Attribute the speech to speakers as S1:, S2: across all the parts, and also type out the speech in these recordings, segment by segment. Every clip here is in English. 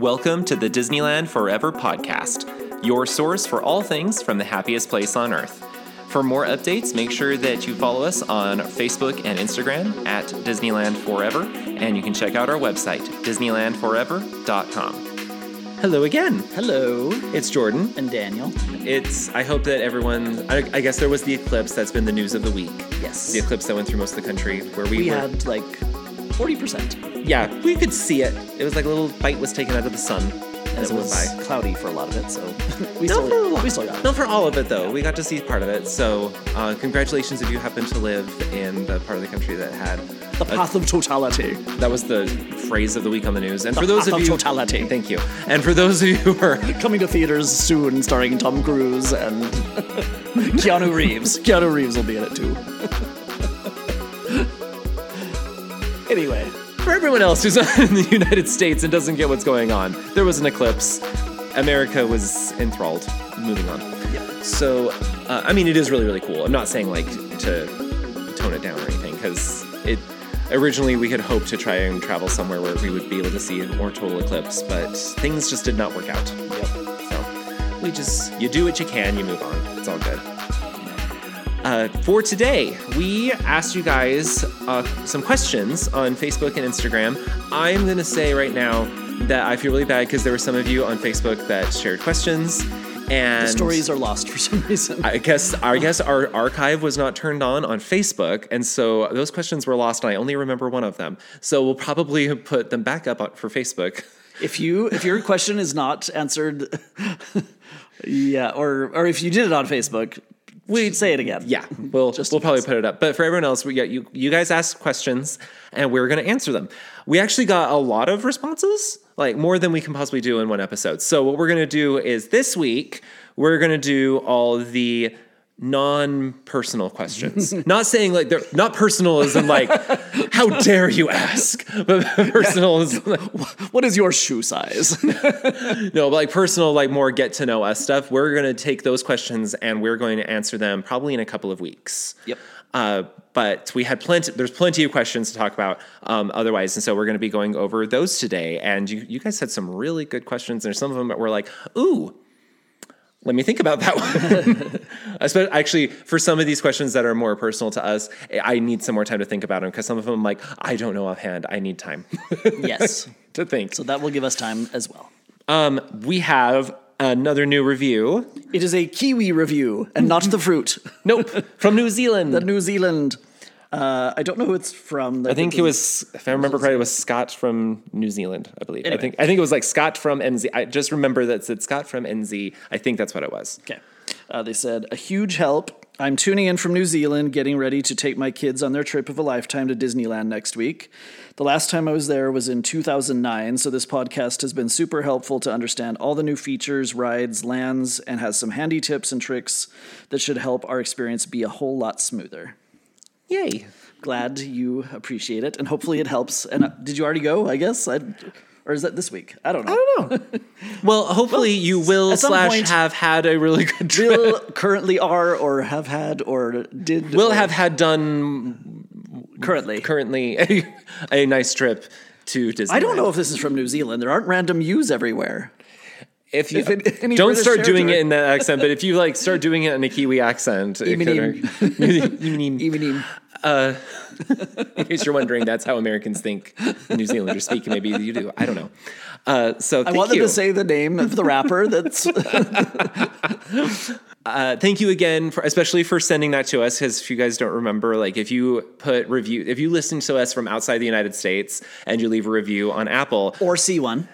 S1: Welcome to the Disneyland Forever podcast, your source for all things from the happiest place on earth. For more updates, make sure that you follow us on Facebook and Instagram at Disneyland Forever, and you can check out our website, disneylandforever.com. Hello again.
S2: Hello.
S1: It's Jordan.
S2: And Daniel.
S1: I hope that everyone, I guess there was the eclipse that's been the news of the week.
S2: Yes.
S1: The eclipse that went through most of the country where
S2: we had like 40%.
S1: Yeah, we could see it. It was like a little bite was taken out of the sun as it went by.
S2: Cloudy for a lot of it, so we still got it.
S1: Not for all of it, though. We got to see part of it. So congratulations if you happen to live in the part of the country that had...
S2: The path of totality.
S1: That was the phrase of the week on the news. And
S2: the
S1: for those
S2: path
S1: of you...
S2: totality.
S1: Thank you. And for those of you who are...
S2: Coming to theaters soon, starring Tom Cruise and Keanu Reeves. Keanu Reeves will be in it, too. Anyway...
S1: For everyone else who's not in the United States and doesn't get what's going on, there was an eclipse. America was enthralled. Moving on.
S2: Yeah.
S1: So, it is really, really cool. I'm not saying, to tone it down or anything, because originally we had hoped to try and travel somewhere where we would be able to see a more total eclipse, but things just did not work out.
S2: Yep.
S1: So, you do what you can, you move on. It's all good. For today, we asked you guys some questions on Facebook and Instagram. I'm going to say right now that I feel really bad because there were some of you on Facebook that shared questions. And
S2: the stories are lost for some reason.
S1: I guess our archive was not turned on Facebook, and so those questions were lost, and I only remember one of them. So we'll probably put them back up for Facebook.
S2: If your question is not answered, yeah, or if you did it on Facebook... We'd say it again.
S1: Yeah, we'll probably put it up. But for everyone else, you guys asked questions, and we're going to answer them. We actually got a lot of responses, like more than we can possibly do in one episode. So what we're going to do is this week, we're going to do all the non-personal questions. Not saying like they're not personal as in like, how dare you ask? But personal is like,
S2: what is your shoe size?
S1: No, but like personal, like more get to know us stuff. We're going to take those questions and we're going to answer them probably in a couple of weeks.
S2: Yep.
S1: But we had there's plenty of questions to talk about otherwise. And so we're going to be going over those today. And you guys had some really good questions. There's some of them that were like, ooh, let me think about that one. Actually, for some of these questions that are more personal to us, I need some more time to think about them because some of them I'm like, I don't know offhand. I need time.
S2: Yes.
S1: To think.
S2: So that will give us time as well.
S1: We have another new review.
S2: It is a kiwi review and not the fruit.
S1: Nope. From New Zealand.
S2: The New Zealand. I don't know who it's from.
S1: I think it was, if I remember correctly, it was Scott from New Zealand, I believe.
S2: Anyway.
S1: I think it was like Scott from NZ. I just remember that it said Scott from NZ. I think that's what it was.
S2: Okay. They said, a huge help. I'm tuning in from New Zealand, getting ready to take my kids on their trip of a lifetime to Disneyland next week. The last time I was there was in 2009, so this podcast has been super helpful to understand all the new features, rides, lands, and has some handy tips and tricks that should help our experience be a whole lot smoother.
S1: Yay.
S2: Glad you appreciate it, and hopefully it helps. And did you already go, I guess? Or is that this week? I don't know.
S1: Well, hopefully you will / have had a really good trip.
S2: Will currently are or have had or did.
S1: Will have had done
S2: currently
S1: a nice trip to Disneyland.
S2: I don't know if this is from New Zealand. There aren't random U's everywhere.
S1: If you don't start doing it in that accent, but if you like start doing it in a Kiwi accent, in case you're wondering, that's how Americans think New Zealanders speak. Maybe you do. I don't know. So thank you.
S2: I wanted to say the name of the rapper. That's.
S1: Thank you again, especially for sending that to us. Because if you guys don't remember, like if you listen to us from outside the United States and you leave a review on Apple
S2: or see one.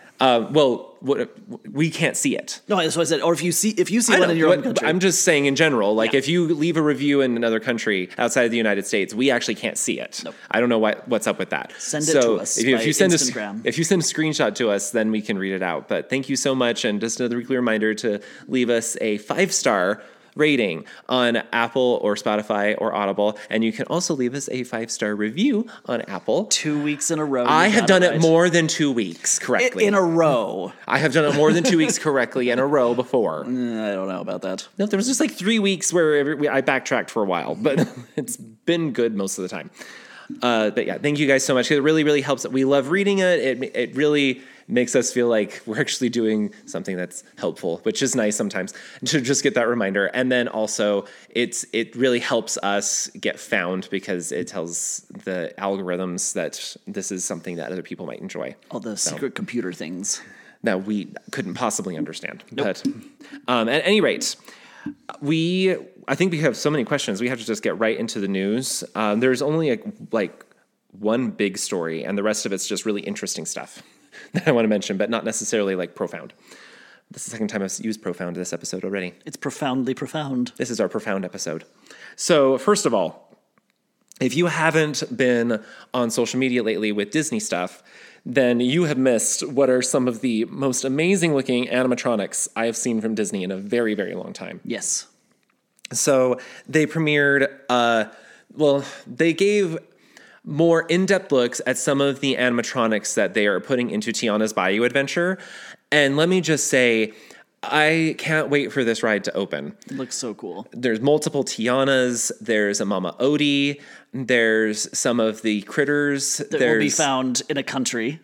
S1: We can't see it.
S2: No, that's what I said. Or if you see one in your own country.
S1: I'm just saying in general, like if you leave a review in another country outside of the United States, we actually can't see it. Nope. I don't know what's up with that.
S2: Send it to us.
S1: If you send if you send a screenshot to us, then we can read it out. But thank you so much. And just another weekly reminder to leave us a 5-star rating on Apple or Spotify or Audible. And you can also leave us a 5-star review on Apple.
S2: 2 weeks in a row.
S1: I have done it more than 2 weeks correctly.
S2: In a row.
S1: I have done it more than 2 weeks correctly in a row before.
S2: I don't know about that.
S1: No, there was just like 3 weeks where I backtracked for a while, but it's been good most of the time. But yeah, thank you guys so much. It really, really helps. We love reading it. It really makes us feel like we're actually doing something that's helpful, which is nice sometimes to just get that reminder. And then also it really helps us get found because it tells the algorithms that this is something that other people might enjoy.
S2: All the secret computer things
S1: that we couldn't possibly understand. Nope. But at any rate, I think we have so many questions. We have to just get right into the news. There's only like one big story, and the rest of it's just really interesting stuff that I want to mention, but not necessarily like profound. This is the second time I've used profound this episode already.
S2: It's profoundly profound.
S1: This is our profound episode. So first of all, if you haven't been on social media lately with Disney stuff, then you have missed what are some of the most amazing looking animatronics I have seen from Disney in a very, very long time.
S2: Yes.
S1: So they premiered, they gave more in-depth looks at some of the animatronics that they are putting into Tiana's Bayou Adventure. And let me just say, I can't wait for this ride to open.
S2: It looks so cool.
S1: There's multiple Tianas. There's a Mama Odie. There's some of the critters.
S2: That will be found in a country.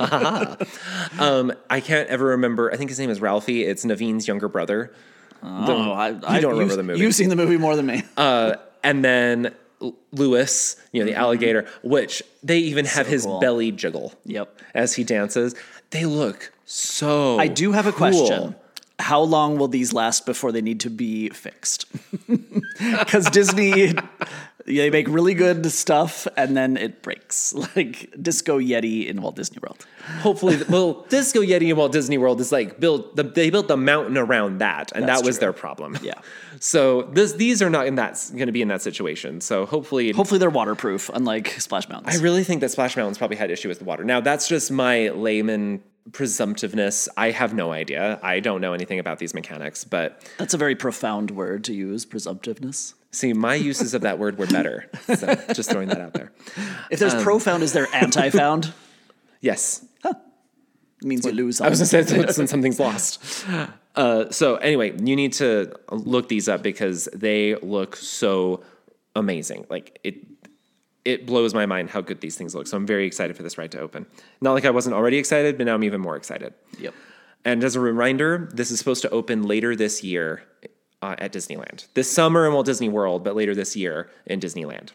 S1: I can't ever remember. I think his name is Ralphie. It's Naveen's younger brother.
S2: I
S1: don't remember the movie.
S2: You've seen the movie more than me.
S1: And then Lewis, the alligator, which they even have his belly jiggle.
S2: Yep.
S1: As he dances. They look so
S2: I do have a
S1: cool.
S2: question. How long will these last before they need to be fixed? Because Disney, they make really good stuff and then it breaks. Like Disco Yeti in Walt Disney World.
S1: Hopefully, Disco Yeti in Walt Disney World is like they built the mountain around that, and that was their problem.
S2: Yeah.
S1: So these are not going to be in that situation. So hopefully
S2: they're waterproof, unlike Splash Mountains.
S1: I really think that Splash Mountains probably had issue with the water. Now that's just my layman presumptiveness. I have no idea. I don't know anything about these mechanics, but
S2: that's a very profound word to use, presumptiveness.
S1: See, my uses of that word were better. So just throwing that out there.
S2: If there's profound, is there anti-found?
S1: Yes.
S2: It means you lose something.
S1: I was going to say something's lost. So anyway, you need to look these up because they look so amazing. Like it blows my mind how good these things look. So I'm very excited for this ride to open. Not like I wasn't already excited, but now I'm even more excited.
S2: Yep.
S1: And as a reminder, this is supposed to open later this year at Disneyland. This summer in Walt Disney World, but later this year in Disneyland.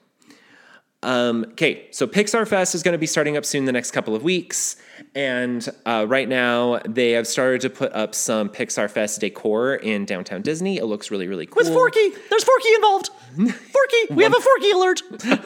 S1: Okay, so Pixar Fest is going to be starting up soon the next couple of weeks. And right now, they have started to put up some Pixar Fest decor in downtown Disney. It looks really, really cool.
S2: With Forky! There's Forky involved! Forky! We have a Forky alert!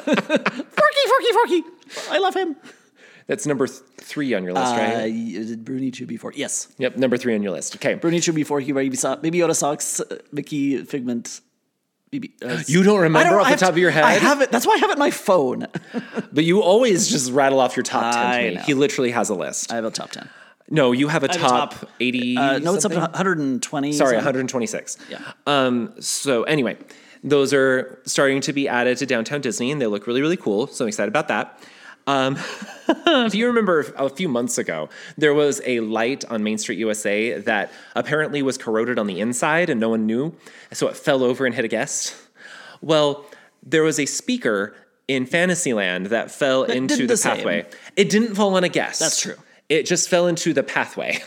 S2: Forky! I love him.
S1: That's number 3 on your list, right?
S2: Bruni Chubby Forky. Yes.
S1: Yep, number 3 on your list. Okay.
S2: Bruni Chubby Forky, Baby Yoda Socks, Mickey Figment.
S1: You don't remember off the top of your head?
S2: I have it. That's why I have it in my phone.
S1: But you always just rattle off your top 10 to me.
S2: Know.
S1: He literally has a list.
S2: I have a top 10.
S1: No, you have a top 80.
S2: No, it's up to 120.
S1: Sorry, 126.
S2: Yeah.
S1: So anyway, those are starting to be added to Downtown Disney, and they look really, really cool. So I'm excited about that. If you remember a few months ago, there was a light on Main Street USA that apparently was corroded on the inside and no one knew. So it fell over and hit a guest. Well, there was a speaker in Fantasyland that fell into the pathway. It didn't fall on a guest.
S2: That's true.
S1: It just fell into the pathway.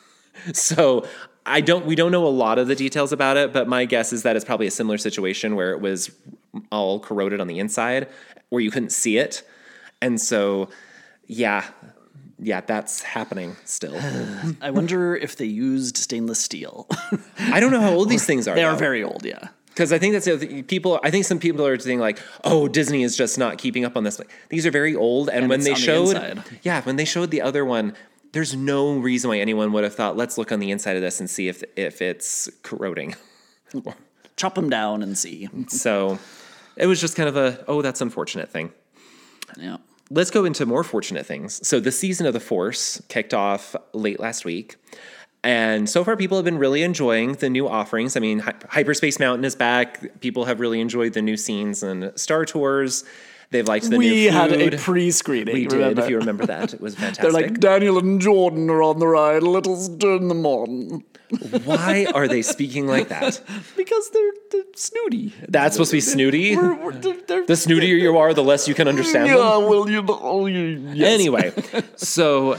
S1: So we don't know a lot of the details about it, but my guess is that it's probably a similar situation where it was all corroded on the inside where you couldn't see it. And so, yeah, that's happening still.
S2: I wonder if they used stainless steel.
S1: I don't know how old these things are.
S2: They are very old, yeah.
S1: Because I think that's the other thing. I think some people are saying like, "Oh, Disney is just not keeping up on this." These are very old, and when they showed, when they showed the other one, there's no reason why anyone would have thought, "Let's look on the inside of this and see if it's corroding."
S2: Chop them down and see.
S1: So, it was just kind of that's unfortunate thing.
S2: Yeah.
S1: Let's go into more fortunate things. So the Season of the Force kicked off late last week. And so far, people have been really enjoying the new offerings. I mean, Hyperspace Mountain is back. People have really enjoyed the new scenes and Star Tours. They've liked the new food.
S2: We had a pre-screening.
S1: We did, if you remember that. It was fantastic.
S2: They're like, Daniel and Jordan are on the ride. Let us turn them on.
S1: Why are they speaking like that?
S2: Because they're snooty.
S1: That's supposed to be snooty? The snootier you are, the less you can understand them?
S2: Yeah, well, you know. Yes.
S1: Anyway, so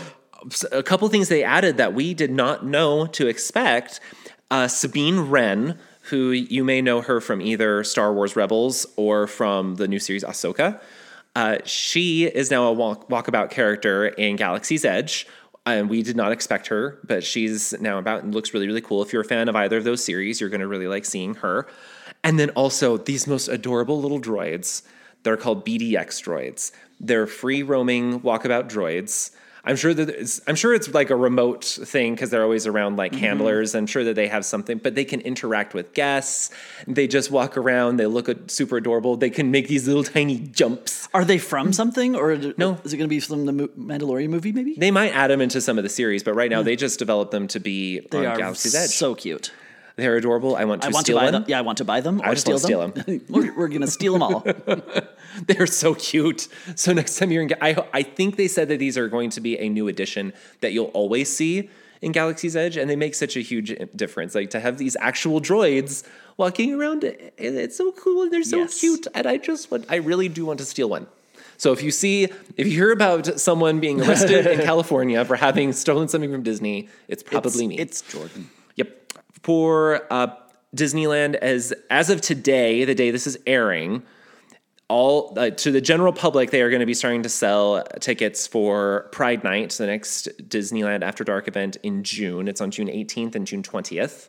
S1: a couple things they added that we did not know to expect. Sabine Wren, who you may know her from either Star Wars Rebels or from the new series Ahsoka. She is now a walkabout character in Galaxy's Edge. And we did not expect her, but she's now about and looks really, really cool. If you're a fan of either of those series, you're going to really like seeing her. And then also these most adorable little droids. They're called BDX droids. They're free roaming walkabout droids. I'm sure it's like a remote thing because they're always around like handlers. I'm sure that they have something, but they can interact with guests. They just walk around. They look super adorable. They can make these little tiny jumps.
S2: Are they from something, or
S1: No.
S2: is it going to be from the Mandalorian movie? Maybe
S1: They might add them into some of the series, but right now they just developed them to be
S2: they
S1: on
S2: are
S1: Galaxy's Edge.
S2: so cute.
S1: They're adorable. I want to steal
S2: buy
S1: one.
S2: them. Yeah, I want to buy them or
S1: I just want
S2: steal
S1: to
S2: them. We're going to steal them all.
S1: They're so cute. So next time you're in, I think they said that these are going to be a new addition that you'll always see in Galaxy's Edge, and they make such a huge difference. Like to have these actual droids walking around, it's so cool and they're so cute. And I really do want to steal one. So if you hear about someone being arrested in California for having stolen something from Disney, it's probably me.
S2: It's Jordan.
S1: Yep. For Disneyland, as of today, the day this is airing, all to the general public, they are going to be starting to sell tickets for Pride Night, the next Disneyland After Dark event in June. It's on June 18th and June 20th.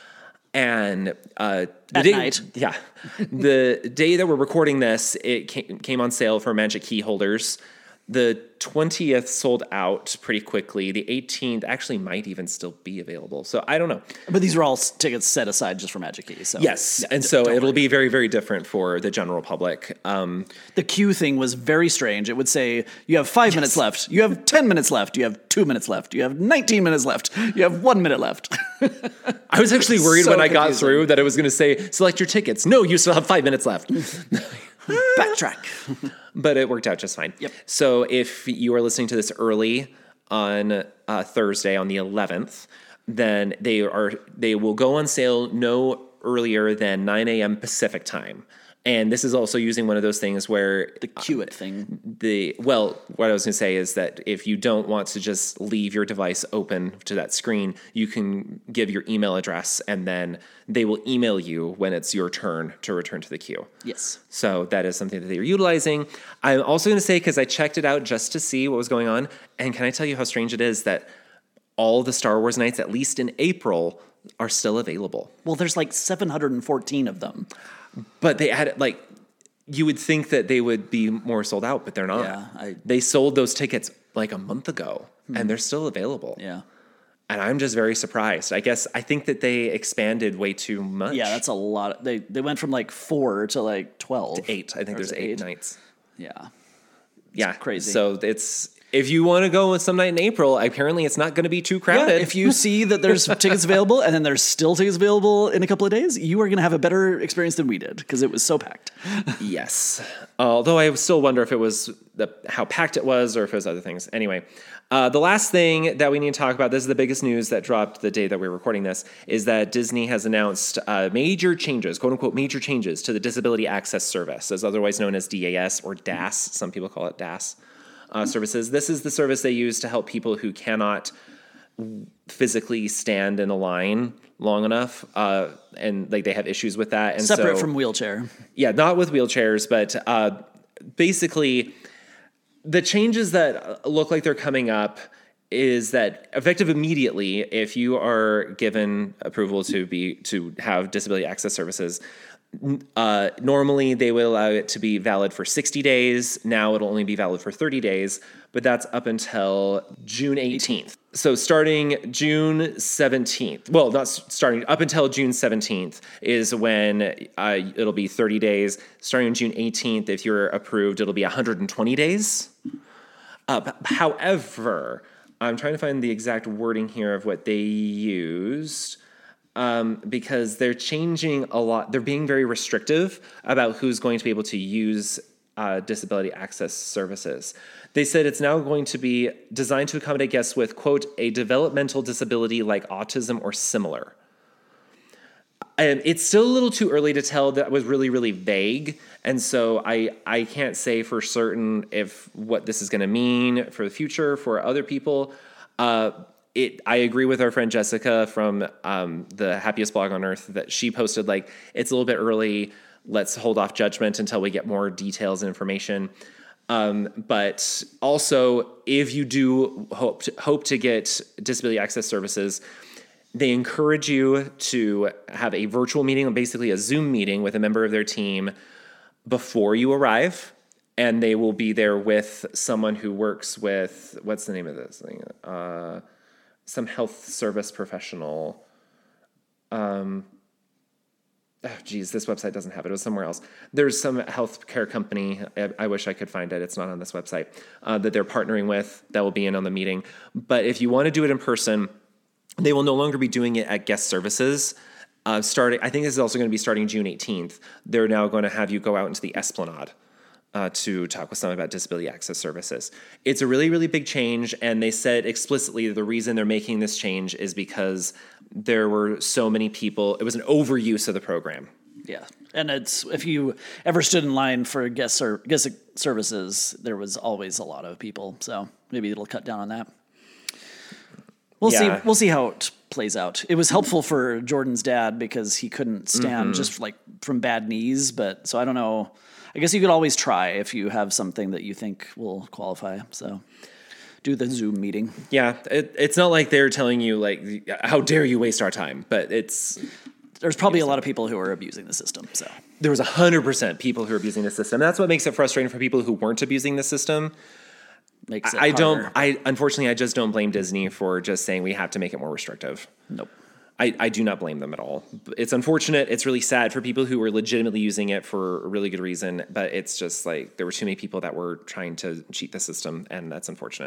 S1: And
S2: night.
S1: Yeah. The day that we're recording this, it came on sale for Magic Key holders. The 20th sold out pretty quickly. The 18th actually might even still be available. So I don't know.
S2: But these are all tickets set aside just for Magic Key. So
S1: yes. And so it'll be very, very different for the general public.
S2: The queue thing was very strange. It would say, you have 5 minutes left. You have 10 minutes left. You have 2 minutes left. You have 19 minutes left. You have 1 minute left.
S1: I was actually worried
S2: So
S1: when I got
S2: confusing.
S1: through that it was going to say, select your tickets. No, you still have 5 minutes left.
S2: Backtrack.
S1: But it worked out just fine.
S2: Yep.
S1: So if you are listening to this early on Thursday on the 11th, then they will go on sale no earlier than 9 a.m. Pacific time. And this is also using one of those things where
S2: The queue it thing.
S1: what I was going to say is that if you don't want to just leave your device open to that screen, you can give your email address and then they will email you when it's your turn to return to the queue.
S2: Yes.
S1: So that is something that they are utilizing. I'm also going to say, because I checked it out just to see what was going on, and can I tell you how strange it is that all the Star Wars nights, at least in April, are still available.
S2: Well, there's like 714 of them.
S1: But they had you would think that they would be more sold out, but they're not.
S2: Yeah,
S1: they sold those tickets like a month ago, and they're still available.
S2: Yeah.
S1: And I'm just very surprised. I think that they expanded way too much.
S2: Yeah, that's a lot. They went from like 4 to like 12.
S1: To 8. I think there's 8 nights.
S2: Yeah.
S1: Yeah,
S2: crazy.
S1: So if you want to go with some night in April, apparently it's not going to be too crowded.
S2: Yeah, if you see that there's tickets available and then there's still tickets available in a couple of days, you are going to have a better experience than we did because it was so packed.
S1: Yes. Although I still wonder if it was how packed it was or if it was other things. Anyway, the last thing that we need to talk about, this is the biggest news that dropped the day that we're recording this, is that Disney has announced major changes, quote unquote, major changes to the Disability Access Service, as otherwise known as DAS or DAS. Some people call it DAS. Services. This is the service they use to help people who cannot physically stand in a line long enough, and they have issues with that. And
S2: Separate from wheelchair.
S1: Yeah, not with wheelchairs, but basically the changes that look like they're coming up is that effective immediately, if you are given approval to have disability access services, normally they will allow it to be valid for 60 days. Now it'll only be valid for 30 days, but that's up until June 18th. So starting June 17th, well, not starting, up until June 17th is when it'll be 30 days. Starting on June 18th, if you're approved, it'll be 120 days. However, I'm trying to find the exact wording here of what they used. Because they're changing a lot. They're being very restrictive about who's going to be able to use disability access services. They said it's now going to be designed to accommodate guests with, quote, a developmental disability like autism or similar. And it's still a little too early to tell. That was really, really vague. And so I can't say for certain if what this is going to mean for the future for other people. I agree with our friend Jessica from the Happiest Blog on Earth that she posted, like, it's a little bit early. Let's hold off judgment until we get more details and information. But also, if you do hope to get disability access services, they encourage you to have a virtual meeting, basically a Zoom meeting with a member of their team before you arrive. And they will be there with someone who works with, what's the name of this thing? Some health service professional. This website doesn't have it. It was somewhere else. There's some healthcare company. I wish I could find it. It's not on this website that they're partnering with that will be in on the meeting. But if you want to do it in person, they will no longer be doing it at guest services. Starting, I think this is also going to be starting June 18th. They're now going to have you go out into the Esplanade to talk with someone about disability access services. It's a really, really big change, and they said explicitly the reason they're making this change is because there were so many people. It was an overuse of the program.
S2: Yeah, and it's if you ever stood in line for guest services, there was always a lot of people. So maybe it'll cut down on that. We'll see. We'll see how it plays out. It was helpful for Jordan's dad because he couldn't stand just like from bad knees. But so I don't know. I guess you could always try if you have something that you think will qualify. So do the Zoom meeting.
S1: Yeah, it's not like they're telling you, like, how dare you waste our time, but
S2: there's probably a lot of people who are abusing the system. So
S1: there was 100% people who are abusing the system. That's what makes it frustrating for people who weren't abusing the system.
S2: Makes it harder.
S1: Unfortunately, I just don't blame Disney for just saying we have to make it more restrictive.
S2: Nope.
S1: I do not blame them at all. It's unfortunate. It's really sad for people who were legitimately using it for a really good reason, but it's just like there were too many people that were trying to cheat the system, and that's unfortunate.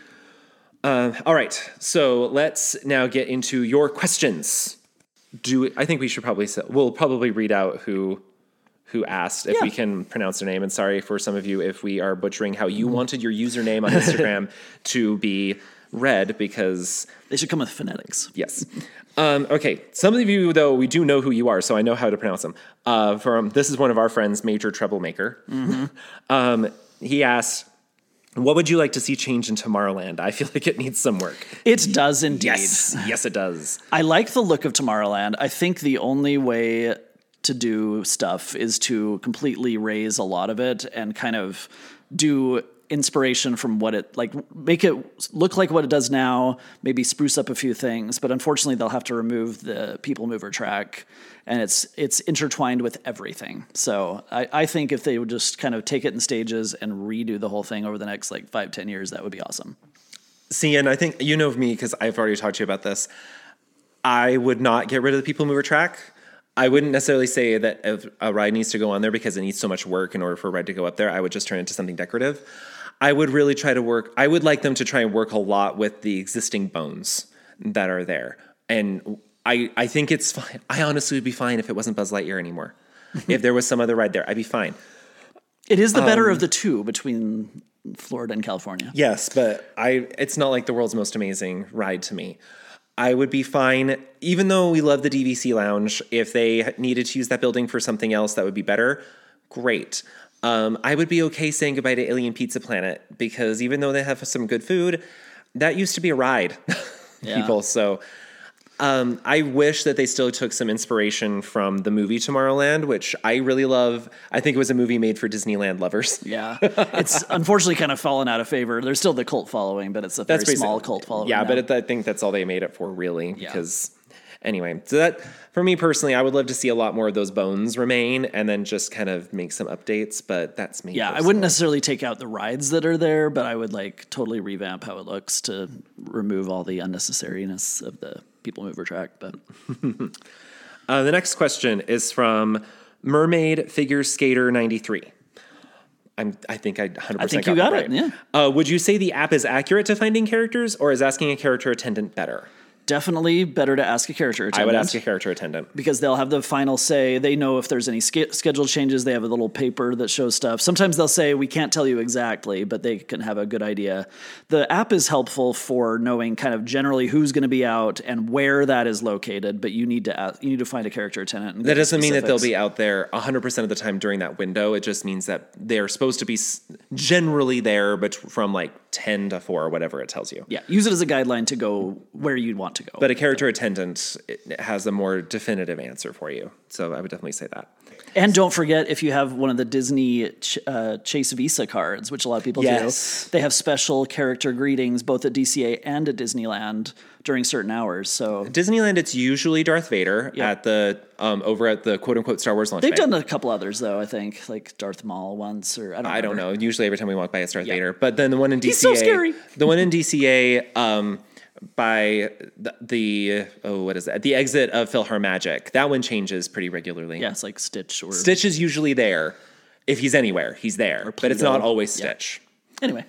S1: All right, so let's now get into your questions. I think we should we'll probably read out who asked if we can pronounce their name. And sorry for some of you if we are butchering how you wanted your username on Instagram to be read, because
S2: they should come with phonetics.
S1: Yes. Okay. Some of you, though, we do know who you are, so I know how to pronounce them. This is one of our friends, Major Troublemaker. Mm-hmm. He asked, what would you like to see change in Tomorrowland? I feel like it needs some work.
S2: It does indeed.
S1: Yes, it does.
S2: I like the look of Tomorrowland. I think the only way to do stuff is to completely raise a lot of it and kind of do inspiration from what it, like, make it look like what it does now, maybe spruce up a few things, but unfortunately they'll have to remove the people mover track, and it's intertwined with everything. So I think if they would just kind of take it in stages and redo the whole thing over the next like 5-10 years, that would be awesome.
S1: See, and I think you know me because I've already talked to you about this. I would not get rid of the people mover track. I wouldn't necessarily say that if a ride needs to go on there because it needs so much work in order for a ride to go up there. I would just turn it into something decorative. I would really try to work. I would like them to try and work a lot with the existing bones that are there. And I think it's fine. I honestly would be fine if it wasn't Buzz Lightyear anymore. If there was some other ride there, I'd be fine.
S2: It is the better of the two between Florida and California.
S1: Yes, but it's not like the world's most amazing ride to me. I would be fine, even though we love the DVC Lounge. If they needed to use that building for something else that would be better, great. I would be okay saying goodbye to Alien Pizza Planet, because even though they have some good food, that used to be a ride, people. So I wish that they still took some inspiration from the movie Tomorrowland, which I really love. I think it was a movie made for Disneyland lovers.
S2: Yeah. It's unfortunately kind of fallen out of favor. There's still the cult following, but it's a very small cult following.
S1: Yeah,
S2: now.
S1: But I think that's all they made it for, really, because... Anyway, so that, for me personally, I would love to see a lot more of those bones remain and then just kind of make some updates, but that's me.
S2: Yeah, personally. I wouldn't necessarily take out the rides that are there, but I would like totally revamp how it looks to remove all the unnecessariness of the people mover track. But
S1: the next question is from Mermaid Figure Skater 93. I think I 100%
S2: I think you got it, yeah.
S1: Would you say the app is accurate to finding characters, or is asking a character attendant better?
S2: definitely better to ask a character attendant.
S1: I would ask a character attendant.
S2: Because they'll have the final say. They know if there's any schedule changes. They have a little paper that shows stuff. Sometimes they'll say, we can't tell you exactly, but they can have a good idea. The app is helpful for knowing kind of generally who's going to be out and where that is located, but you need to find a character attendant.
S1: That doesn't mean that they'll be out there 100% of the time during that window. It just means that they're supposed to be generally there, but from like 10 to 4 or whatever it tells you.
S2: Yeah, use it as a guideline to go where you'd want to go.
S1: But a character attendant has a more definitive answer for you. So I would definitely say that.
S2: And don't forget, if you have one of the Disney Chase Visa cards, which a lot of people do, they have special character greetings both at DCA and at Disneyland during certain hours. So
S1: Disneyland, it's usually Darth Vader at the over at the quote unquote Star Wars launch.
S2: They've done a couple others though, I think, like Darth Maul once, or I don't know.
S1: Usually every time we walk by, it's Darth Vader. But then the one in DCA,
S2: he's so scary.
S1: The one in DCA. By the what is that? The exit of PhilharMagic. That one changes pretty regularly.
S2: Yeah, it's like Stitch.
S1: Stitch is usually there. If he's anywhere, he's there. But it's not always Stitch.
S2: Anyway.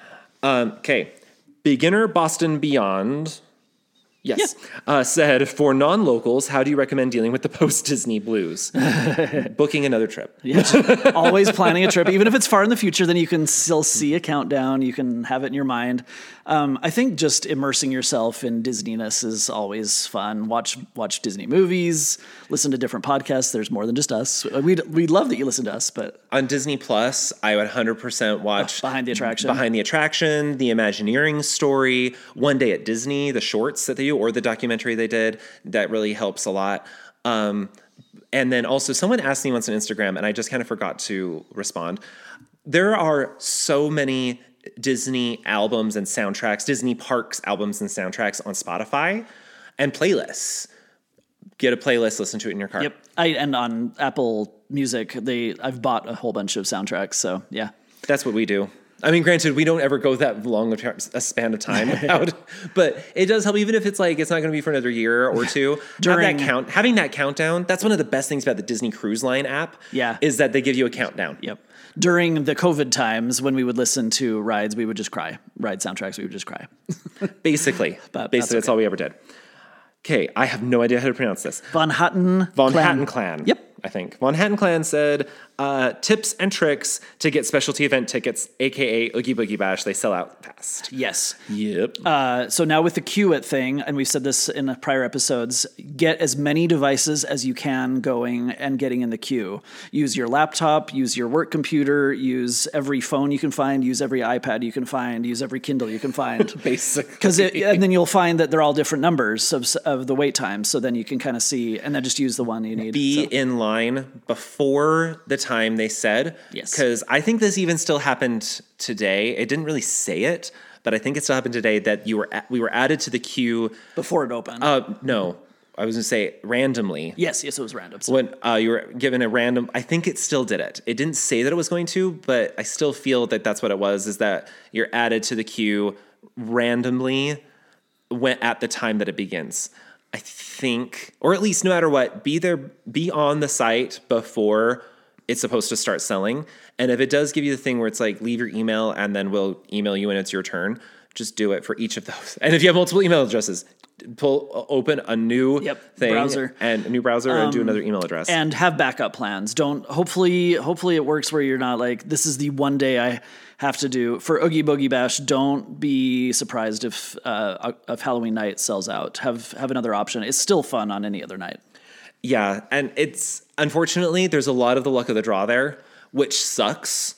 S1: Okay. Beginner Boston Beyond. Yes. Said, for non-locals, how do you recommend dealing with the post-Disney blues? Booking another trip.
S2: Yeah, always planning a trip. Even if it's far in the future, then you can still see a countdown. You can have it in your mind. I think just immersing yourself in Disney-ness is always fun. Watch Disney movies, listen to different podcasts. There's more than just us. We love that you listen to us. But
S1: on Disney Plus, I would 100% watch
S2: Behind the
S1: Attraction, the Imagineering story, One Day at Disney, the shorts that they do, or the documentary they did. That really helps a lot. And then also someone asked me once on Instagram, and I just kind of forgot to respond. There are so many Disney albums and soundtracks, Disney Parks albums and soundtracks on Spotify and playlists. Get a playlist, listen to it in your car.
S2: Yep. And on Apple Music, I've bought a whole bunch of soundtracks. So yeah,
S1: that's what we do. I mean, granted, we don't ever go that long of a span of time without, but it does help, even if it's like, it's not going to be for another year or two. Having that countdown, that's one of the best things about the Disney Cruise Line app.
S2: Yeah.
S1: Is that they give you a countdown.
S2: Yep. During the COVID times, when we would listen to rides, we would just cry. Ride soundtracks, we would just cry.
S1: Basically. That's all we ever did. Okay, I have no idea how to pronounce this.
S2: Von Hatten
S1: Clan.
S2: Yep.
S1: I think. Von Hatten Clan said, tips and tricks to get specialty event tickets, a.k.a. Oogie Boogie Bash. They sell out fast.
S2: Yes.
S1: Yep.
S2: So now with the Queue It thing, and we've said this in prior episodes, get as many devices as you can going and getting in the queue. Use your laptop, use your work computer, use every phone you can find, use every iPad you can find, use every Kindle you can find.
S1: Basically.
S2: And then you'll find that they're all different numbers of the wait time. So then you can kind of see, and then just use the one you need.
S1: Be in line before the time they said.
S2: Yes.
S1: Because I think this even still happened today. It didn't really say it, but I think it still happened today that we were added to the queue.
S2: Before it opened.
S1: No. I was going to say randomly.
S2: Yes, it was random.
S1: So. When you were given a random, I think it still did it. It didn't say that it was going to, but I still feel that that's what it was, is that you're added to the queue randomly at the time that it begins. I think, or at least no matter what, be on the site before it's supposed to start selling. And if it does give you the thing where it's like, leave your email and then we'll email you when it's your turn, just do it for each of those. And if you have multiple email addresses, open a new
S2: browser
S1: and do another email address.
S2: And have backup plans. Hopefully it works where you're not like, this is the one day I have to do. For Oogie Boogie Bash, don't be surprised if Halloween night sells out. Have another option. It's still fun on any other night.
S1: Yeah, and it's, unfortunately, there's a lot of the luck of the draw there, which sucks.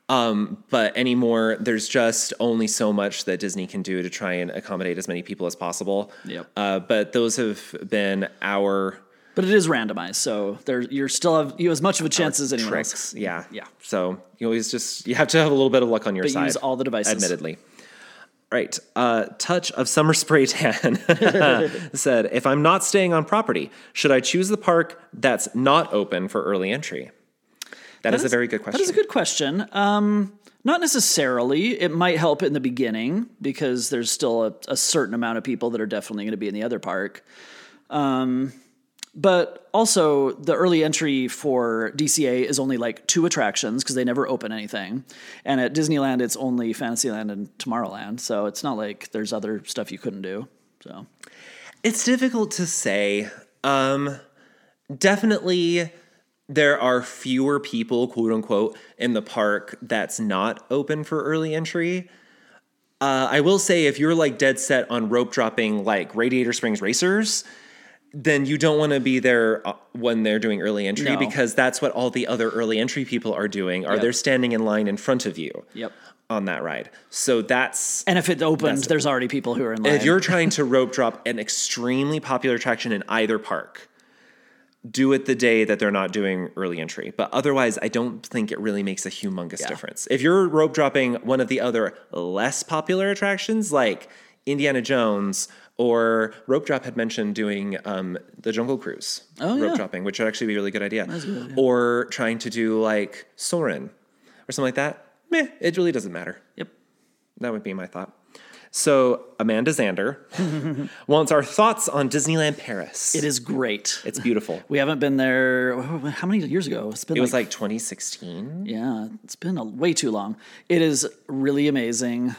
S1: But anymore, there's just only so much that Disney can do to try and accommodate as many people as possible.
S2: Yep.
S1: But those have been
S2: But it is randomized, so you still have as much of a chance as anyone else.
S1: Yeah. So you always you have to have a little bit of luck on your side.
S2: Use all the devices,
S1: admittedly. Right. Touch of Summer Spray Tan said, if I'm not staying on property, should I choose the park that's not open for early entry? That is a very good question.
S2: That is a good question. Not necessarily. It might help in the beginning because there's still a certain amount of people that are definitely going to be in the other park. But also, the early entry for DCA is only like 2 attractions because they never open anything. And at Disneyland, it's only Fantasyland and Tomorrowland. So it's not like there's other stuff you couldn't do. So,
S1: It's difficult to say. Definitely there are fewer people, quote unquote, in the park that's not open for early entry. I will say if you're like dead set on rope dropping like Radiator Springs Racers, then you don't want to be there when they're doing early entry because that's what all the other early entry people are doing. They're standing in line in front of you on that ride. So that's...
S2: And if it opens, there's already people who are in line.
S1: If you're trying to rope drop an extremely popular attraction in either park, do it the day that they're not doing early entry. But otherwise, I don't think it really makes a humongous difference. If you're rope dropping one of the other less popular attractions like Indiana Jones... Or Rope Drop had mentioned doing the Jungle Cruise rope dropping, which would actually be a really good idea.
S2: That's a good idea.
S1: Or trying to do like Soarin' or something like that. It really doesn't matter.
S2: Yep.
S1: That would be my thought. So Amanda Zander wants our thoughts on Disneyland Paris.
S2: It is great.
S1: It's beautiful.
S2: We haven't been there. How many years ago?
S1: It was like 2016.
S2: Yeah, it's been way too long. It is really amazing.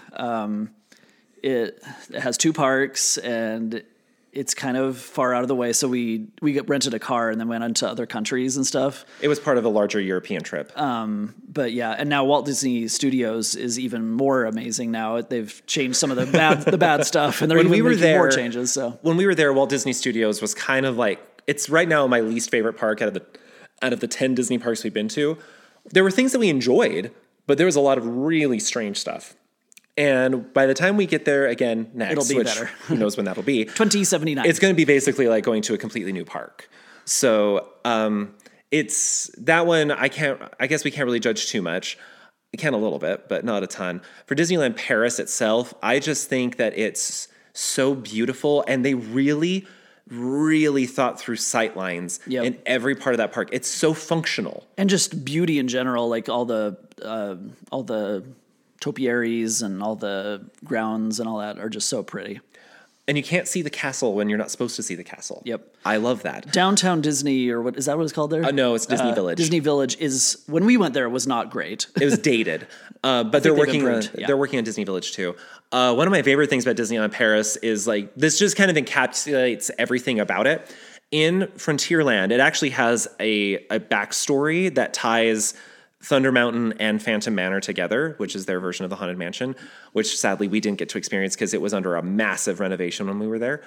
S2: It has 2 parks, and it's kind of far out of the way. So we rented a car and then went into other countries and stuff.
S1: It was part of a larger European trip.
S2: But yeah, and now Walt Disney Studios is even more amazing now. They've changed some of the bad stuff, and they're making more changes. So
S1: when we were there, Walt Disney Studios was kind of like, it's right now my least favorite park out of the 10 Disney parks we've been to. There were things that we enjoyed, but there was a lot of really strange stuff. And by the time we get there again next,
S2: it'll be better.
S1: Who knows when that'll be?
S2: 2079.
S1: It's going to be basically like going to a completely new park. So it's that one. I guess we can't really judge too much. We can a little bit, but not a ton. For Disneyland Paris itself, I just think that it's so beautiful, and they really, really thought through sight lines in every part of that park. It's so functional,
S2: and just beauty in general, like all the topiaries and all the grounds and all that are just so pretty.
S1: And you can't see the castle when you're not supposed to see the castle.
S2: Yep.
S1: I love that.
S2: Downtown Disney, or what is that what it's called there?
S1: No, it's Disney Village.
S2: Disney Village is, when we went there, was not great.
S1: It was dated. But they're working on Disney Village too. One of my favorite things about Disneyland Paris is like, this just kind of encapsulates everything about it. In Frontierland, it actually has a backstory that ties Thunder Mountain and Phantom Manor together, which is their version of the Haunted Mansion, which sadly we didn't get to experience because it was under a massive renovation when we were there.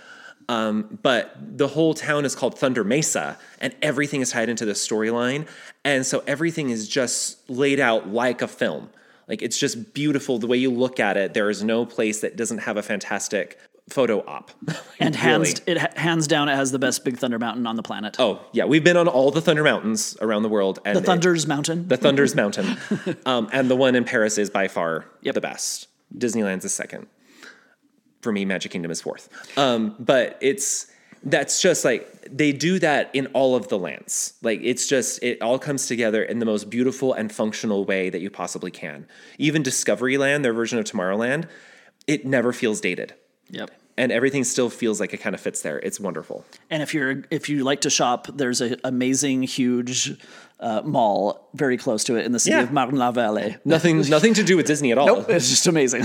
S1: But the whole town is called Thunder Mesa, and everything is tied into the storyline. And so everything is just laid out like a film. Like, it's just beautiful the way you look at it. There is no place that doesn't have a fantastic photo op.
S2: And hands down, it has the best Big Thunder Mountain on the planet.
S1: Oh, yeah. We've been on all the Thunder Mountains around the world. And
S2: the Thunder's Mountain.
S1: The Thunder's Mountain. And the one in Paris is by far the best. Disneyland's is second. For me, Magic Kingdom is fourth. But that's just like, they do that in all of the lands. Like, it's just, it all comes together in the most beautiful and functional way that you possibly can. Even Discoveryland, their version of Tomorrowland, it never feels dated.
S2: Yep.
S1: And everything still feels like it kind of fits there. It's wonderful.
S2: And if you like to shop, there's an amazing, huge mall very close to it in the city of Marne-la-Vallée.
S1: Nothing to do with Disney at all.
S2: Nope, it's just amazing.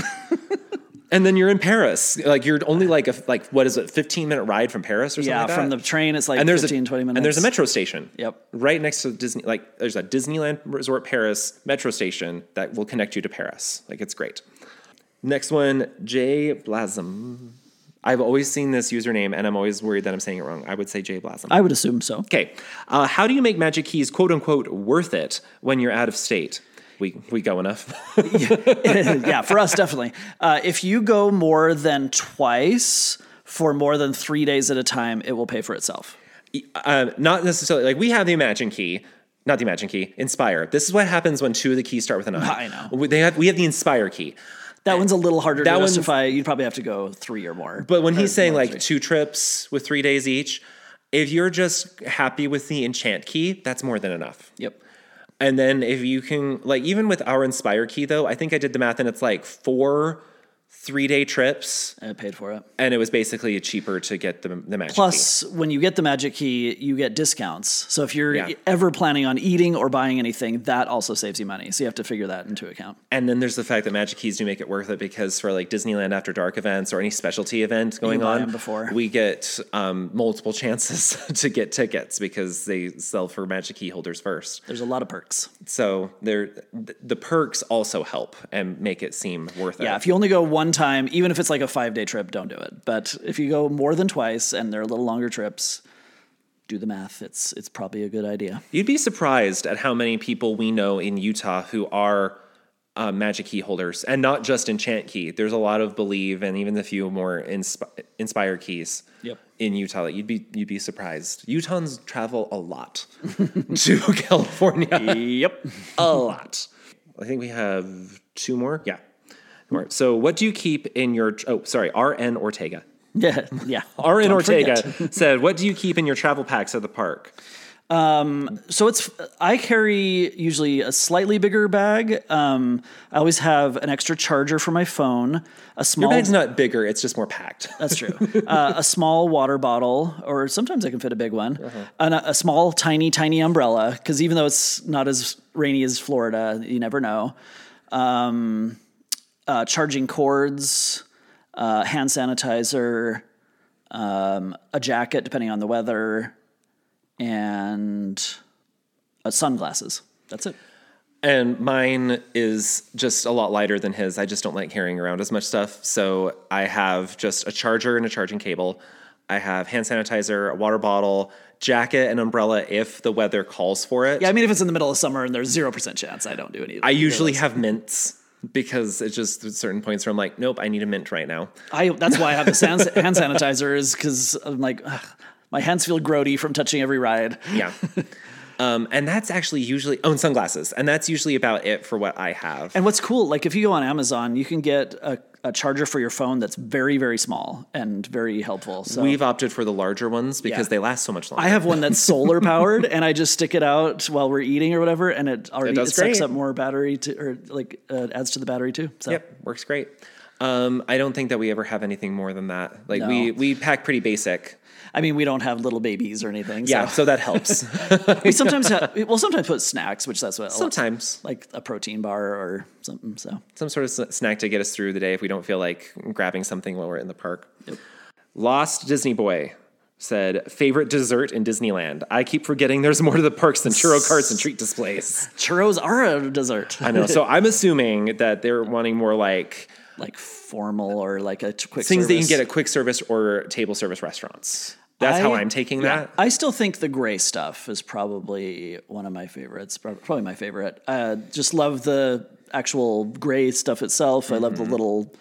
S1: And then you're in Paris. Like, you're only what is it, 15-minute ride from Paris or something like that?
S2: Yeah, from the train, it's like 15, 20 minutes.
S1: And there's a metro station.
S2: Yep.
S1: Right next to Disney. Like, there's a Disneyland Resort Paris metro station that will connect you to Paris. Like, it's great. Next one, Jay Blasem. I've always seen this username, and I'm always worried that I'm saying it wrong. I would say Jay Blasem.
S2: I would assume so.
S1: Okay. How do you make Magic Keys, quote unquote, worth it when you're out of state? We go enough.
S2: Yeah, for us, definitely. If you go more than twice for more than 3 days at a time, it will pay for itself.
S1: Not necessarily. Like, we have the Imagine Key. Not the Imagine Key. Inspire. This is what happens when 2 of the keys start with an I.
S2: I know.
S1: We have the Inspire Key.
S2: That one's a little harder to justify. You'd probably have to go 3 or more.
S1: But when he's saying like 2 trips with 3 days each, if you're just happy with the Enchant Key, that's more than enough.
S2: Yep.
S1: And then if you can, like, even with our Inspire Key though, I think I did the math and it's like 4 3-day trips,
S2: I paid for it.
S1: and it was basically cheaper to get the Magic Key.
S2: Plus, when you get the Magic Key, you get discounts. So if you're
S1: Yeah.
S2: ever planning on eating or buying anything, that also saves you money. So you have to figure that into account.
S1: And then there's the fact that Magic Keys do make it worth it because for like Disneyland After Dark events or any specialty event going
S2: buy
S1: on,
S2: them before.
S1: we get multiple chances to get tickets because they sell for Magic Key holders first.
S2: There's a lot of perks.
S1: So the perks also help and make it seem worth it.
S2: Yeah, if you only go one time, even if it's like a 5-day trip, don't do it. But if you go more than twice and they're a little longer trips, do the math. It's probably a good idea.
S1: You'd be surprised at how many people we know in Utah who are Magic Key holders, and not just Enchant Key. There's a lot of Believe and even a few more Inspire keys in Utah that you'd be surprised. Utahns travel a lot to California.
S2: Yep.
S1: A lot. I think we have 2 more. Yeah. More. So what do you keep in your... Oh, sorry. RN Ortega.
S2: Yeah.
S1: RN
S2: Don't
S1: Ortega
S2: forget.
S1: said, what do you keep in your travel packs at the park?
S2: So I carry usually a slightly bigger bag. I always have an extra charger for my phone. A small
S1: Your bag's not bigger. It's just more packed.
S2: That's true. A small water bottle, or sometimes I can fit a big one. And a small, tiny umbrella, because even though it's not as rainy as Florida, you never know. Charging cords, hand sanitizer, a jacket depending on the weather, and sunglasses. That's it.
S1: And mine is just a lot lighter than his. I just don't like carrying around as much stuff. So I have just a charger and a charging cable. I have hand sanitizer, a water bottle, jacket, and umbrella if the weather calls for it.
S2: Yeah, I mean, if it's in the middle of summer and there's 0% chance, I don't do any.
S1: I usually have mints because it's just at certain points where I'm like, nope, I need a mint right now.
S2: That's why I have the hand sanitizer, is because I'm like, ugh, my hands feel grody from touching every ride.
S1: Yeah. And that's actually usually... Oh, and sunglasses. And that's usually about it for what I have.
S2: And what's cool, like if you go on Amazon, you can get a charger for your phone that's very, very small and very helpful. So
S1: We've opted for the larger ones because they last so much longer.
S2: I have one that's solar powered, and I just stick it out while we're eating or whatever, and it sucks
S1: great.
S2: up more battery adds to the battery too. So
S1: Yep, works great. I don't think that we ever have anything more than that. Like
S2: No.
S1: we pack pretty basic.
S2: I mean, we don't have little babies or anything.
S1: Yeah,
S2: So
S1: so that helps.
S2: we sometimes sometimes put snacks, which that's what
S1: Sometimes.
S2: like a protein bar or something. So
S1: Some sort of snack to get us through the day if we don't feel like grabbing something while we're in the park. Lost Disney Boy said, favorite dessert in Disneyland. I keep forgetting there's more to the parks than churro carts and treat displays.
S2: churros are a dessert.
S1: I know. So I'm assuming that they're wanting more like
S2: formal or like a quick
S1: things that you
S2: service.
S1: can get at quick service or table service restaurants. That's how I'm taking that.
S2: I still think the gray stuff is probably one of my favorites. Probably my favorite. Just love the actual gray stuff itself. I love the little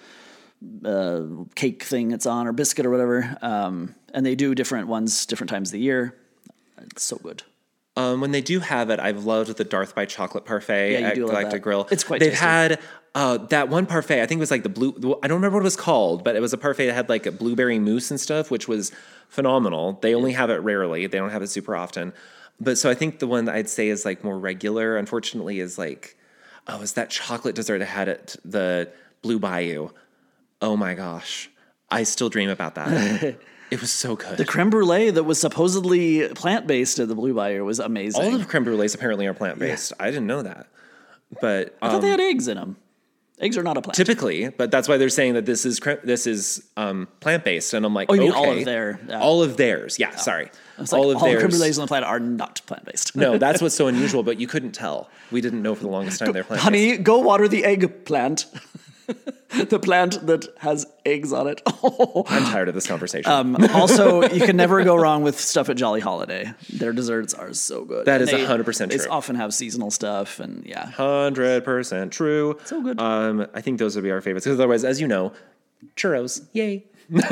S2: cake thing it's on, or biscuit or whatever. And they do different ones different times of the year. It's so good.
S1: When they do have it, I've loved the Darth by Chocolate Parfait
S2: Yeah, you
S1: at
S2: do love
S1: Galactic
S2: that.
S1: Grill.
S2: It's quite
S1: They've
S2: tasty.
S1: had that one parfait, I think it was like the blue, I don't remember what it was called, but it was a parfait that had like a blueberry mousse and stuff, which was phenomenal. They only have it rarely. They don't have it super often. But so I think the one that I'd say is like more regular, unfortunately, is like, it's that chocolate dessert I had at the Blue Bayou. Oh my gosh. I still dream about that. It was so good.
S2: The creme brulee that was supposedly plant-based at the Blue Bayou was amazing.
S1: All of the creme brulees apparently are plant-based. I didn't know that. But
S2: I thought they had eggs in them. Eggs are not a plant.
S1: typically, but that's why they're saying that this is plant-based, and I'm like,
S2: Oh, you mean
S1: okay.
S2: all of their...
S1: All of theirs, yeah. Sorry,
S2: It's like
S1: all of
S2: all the creme
S1: theirs.
S2: brulees on the planet are not plant-based.
S1: No, that's what's so unusual. But you couldn't tell. We didn't know for the longest time they're plant-based.
S2: Honey, go water the egg plant. The plant that has eggs on it.
S1: I'm tired of this conversation.
S2: Also, you can never go wrong with stuff at Jolly Holiday. Their desserts are so good.
S1: That
S2: And
S1: is 100%
S2: They
S1: true.
S2: often have seasonal stuff, and yeah.
S1: 100% true.
S2: So good.
S1: I think those would be our favorites because otherwise, as you know, churros, yay.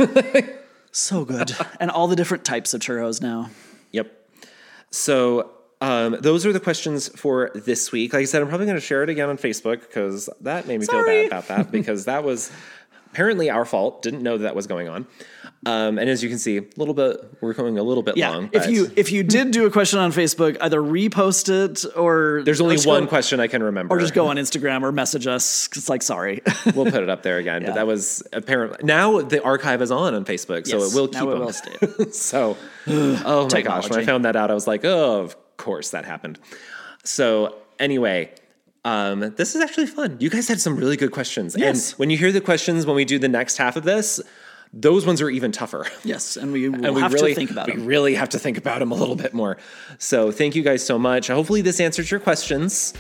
S2: So good. And all the different types of churros now.
S1: Yep. So those are the questions for this week. Like I said, I'm probably going to share it again on Facebook because that made me feel bad about that because that was Apparently our fault. Didn't know that was going on. And as you can see, we're going a little bit long.
S2: But if you did do a question on Facebook, either repost it or
S1: there's only one question I can remember,
S2: or just go on Instagram or message us. It's like, sorry,
S1: we'll put it up there again. But that was apparently now the archive is on Facebook, so it will keep them.
S2: Will stay.
S1: So, oh my gosh, when I found that out, I was like, oh, of course that happened. So anyway. This is actually fun. You guys had some really good questions.
S2: Yes.
S1: And when you hear the questions, when we do the next half of this, those ones are even tougher.
S2: Yes. And we have to think about them.
S1: We really have to think about them a little bit more. So thank you guys so much. Hopefully this answers your questions.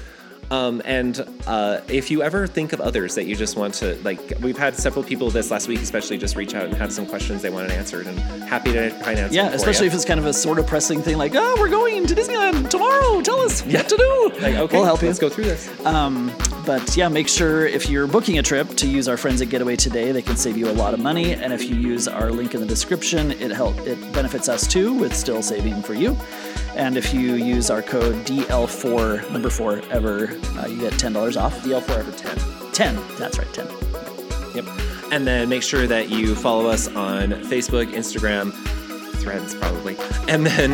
S1: And if you ever think of others that you just want to, like, we've had several people this last week, especially just reach out and have some questions they wanted answered, and happy to try and answer.
S2: Yeah, especially if it's kind of a sort of pressing thing, like, oh, we're going to Disneyland tomorrow. Tell us what to do.
S1: Like, okay,
S2: we'll help you.
S1: Let's go through this.
S2: But yeah, make sure if you're booking a trip to use our friends at Getaway Today. They can save you a lot of money, and if you use our link in the description, it benefits us too with still saving for you. And if you use our code DL4, number 4, ever, you get $10 off.
S1: DL4 ever 10.
S2: 10, that's right, 10.
S1: Yep. And then make sure that you follow us on Facebook, Instagram, Threads probably. And then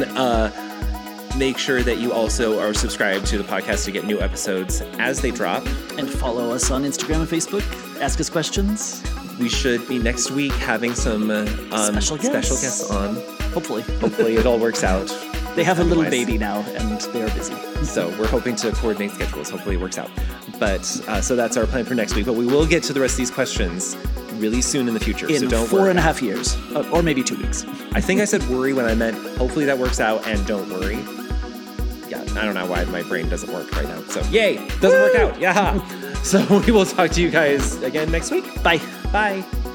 S1: make sure that you also are subscribed to the podcast to get new episodes as they drop.
S2: And follow us on Instagram and Facebook. Ask us questions.
S1: We should be next week having some special guests on. Hopefully it all works out.
S2: They have a little baby now, and they are busy.
S1: So we're hoping to coordinate schedules. Hopefully it works out. But so that's our plan for next week. But we will get to the rest of these questions really soon in the future.
S2: In
S1: so don't
S2: 4.5 years, or maybe 2 weeks.
S1: I think I said worry when I meant hopefully that works out, and don't worry. Yeah, I don't know why my brain doesn't work right now. So yay, doesn't work out. Yeah. So we will talk to you guys again next week.
S2: Bye.
S1: Bye.